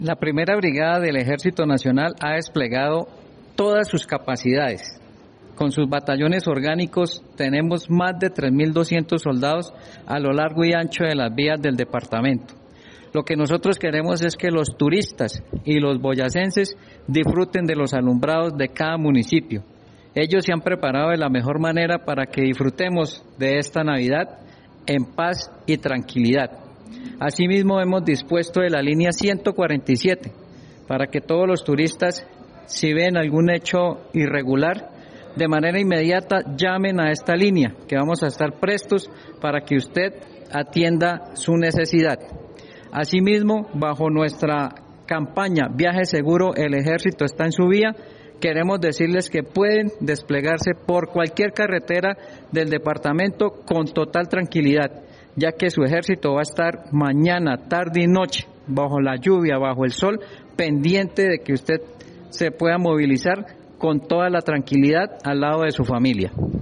La primera brigada del Ejército Nacional ha desplegado todas sus capacidades. Con sus batallones orgánicos tenemos más de 3.200 soldados a lo largo y ancho de las vías del departamento. Lo que nosotros queremos es que los turistas y los boyacenses disfruten de los alumbrados de cada municipio. Ellos se han preparado de la mejor manera para que disfrutemos de esta Navidad en paz y tranquilidad. Asimismo, hemos dispuesto de la línea 147 para que todos los turistas, si ven algún hecho irregular, de manera inmediata llamen a esta línea, que vamos a estar prestos para que usted atienda su necesidad. Asimismo, bajo nuestra campaña Viaje Seguro, el Ejército está en su vía. Queremos decirles que pueden desplegarse por cualquier carretera del departamento con total tranquilidad, ya que su ejército va a estar mañana, tarde y noche, bajo la lluvia, bajo el sol, pendiente de que usted se pueda movilizar con toda la tranquilidad al lado de su familia.